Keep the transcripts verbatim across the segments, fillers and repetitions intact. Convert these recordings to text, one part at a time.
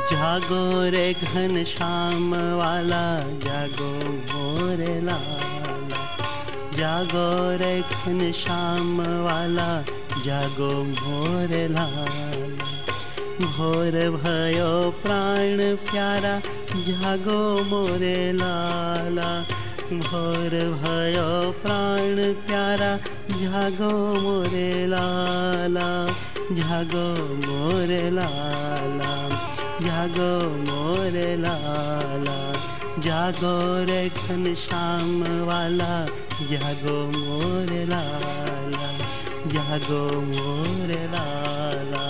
जागो रे घनश्याम वाला, जागो मोरे लाला। जागो रे घनश्याम वाला, जागो मोरे लाला। भोर भयो प्राण प्यारा, जागो मोरे लाला। भोर भयो प्राण प्यारा, जागो मोरे लाला। जागो मोरे लाला, जागो मोरे लाला। जागो रे घनश्याम वाला, जागो मोरे लाला। जागो मोरे लाला।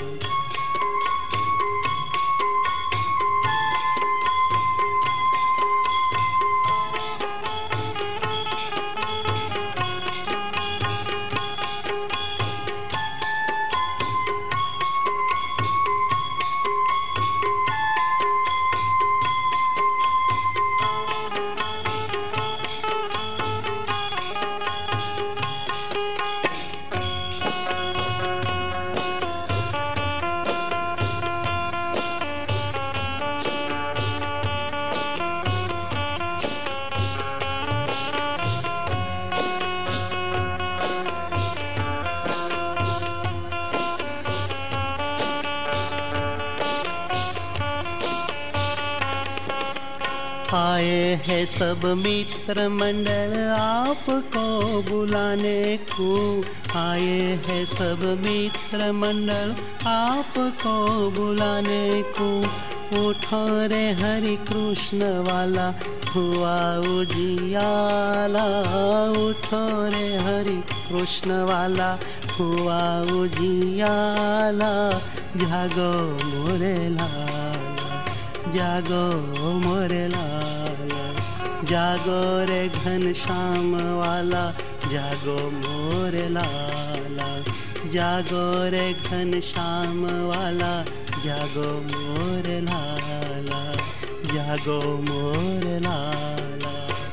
आए हैं सब मित्र मंडल आपको बुलाने को। आए हैं सब मित्र मंडल आपको बुलाने को। उठो रे हरि कृष्ण वाला, हुआ उजियाला। उठो रे हरि कृष्ण वाला, हुआ उजियाला। जागो मोरे लाला, जागो मोरे लाला। जागो रे घनश्याम वाला, जागो मोरे लाला। जागो रे घनश्याम वाला, जागो मोरे लाला। जागो मोरे लाला।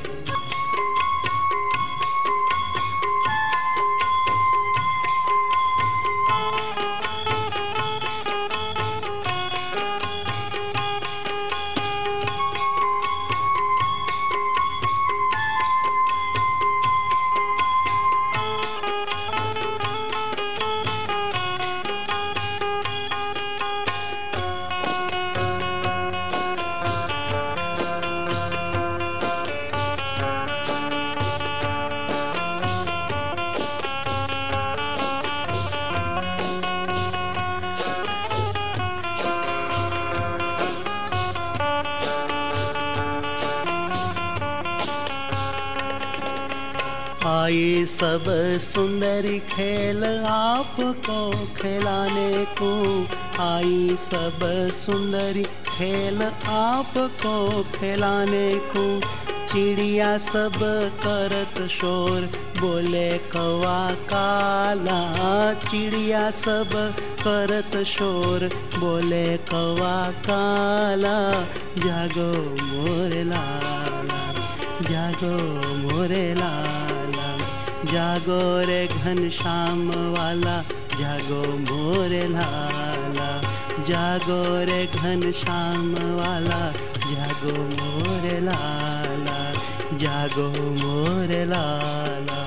आई सब सुंदरी खेल आपको खिलाने को। आई सब सुंदरी खेल आपको खिलाने को। चिड़िया सब करत शोर, बोले कौवा काला। चिड़िया सब करत शोर, बोले कौवा काला। जागो मोरे लाला, जागो मोरे लाला। जागो रे घनश्याम वाला, जागो मोरे लाला। जागो रे घनश्याम वाला, जागो मोरे लाला। जागो मोरे लाला।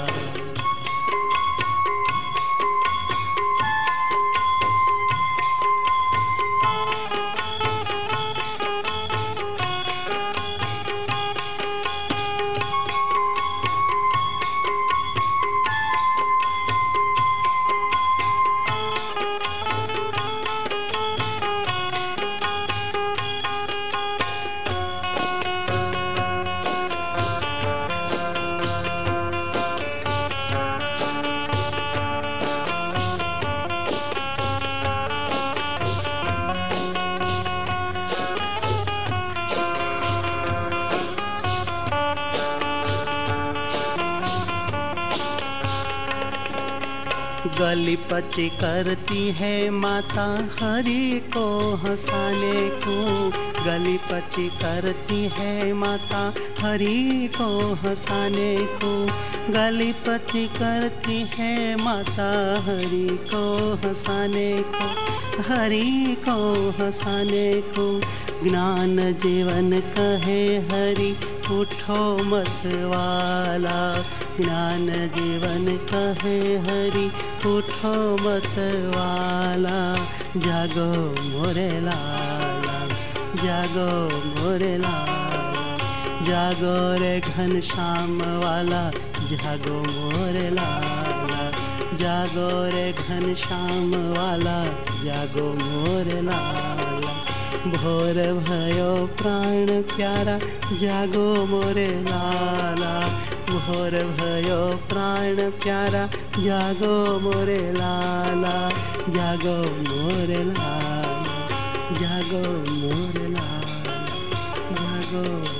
गली पची करती है माता हरि को हंसाने को। गली पची करती है माता हरि को हंसाने को, गली पची करती है माता हरि को हंसाने को, हरि को हंसाने को। ज्ञान जीवन कहे हरि उठो मत वाला, ज्ञान जीवन कहे हरि उठो मत वाला। जागो मोरे लाला, जागो मोरे लाला, जागो रे घनश्याम वाला, जागो मोरे लाला, जागो रे घनश्याम वाला, जागो मोरे लाला। भोर भयो प्राण प्यारा, जागो मोरे लाला, भोर भयो प्राण प्यारा, जागो मोरे लाला, जागो मोरे लाला, जागो मोरे लाला, जागो